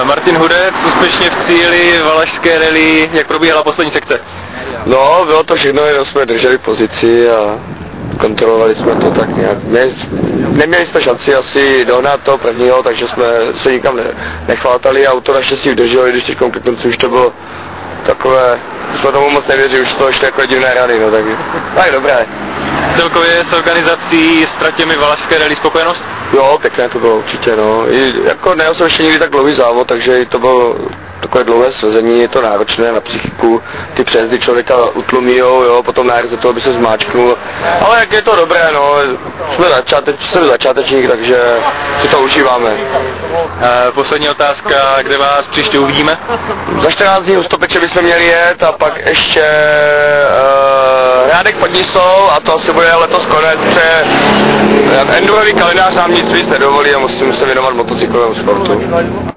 Martin Hudec úspěšně v cíli Valašské rally, jak probíhala poslední sekce? No, bylo to všechno, jenom jsme drželi pozici a kontrolovali jsme to tak nějak. Neměli jsme šanci asi dohnat toho prvního, takže jsme se nikam nechvátali a auto naštěstí vydrželo, i když teď ke konci už to bylo takové, jsme tomu moc nevěřili, už to ještě jako divné rany, no tak dobré. Celkově s organizací, s tratěmi Valašské rally spokojenost? Jo, pěkné to bylo určitě, no. I, jako nejel jsem ještě nikdy tak dlouhý závod, takže i to bylo takové dlouhé svezení, je to náročné na psychiku, ty přejezdy člověka utlumíjou, jo, potom nájezd toho by se zmáčknul, ale jak je to dobré, no, jsme začátečník, takže si to užíváme. Poslední otázka, kde vás příště uvidíme? Za 14 dní u Stopeče bychom měli jet a pak ještě Hrádek pod Nisou a to asi bude letos konec, endurový kalendář nám nic víc nedovolí a musím se věnovat motocyklovému sportu.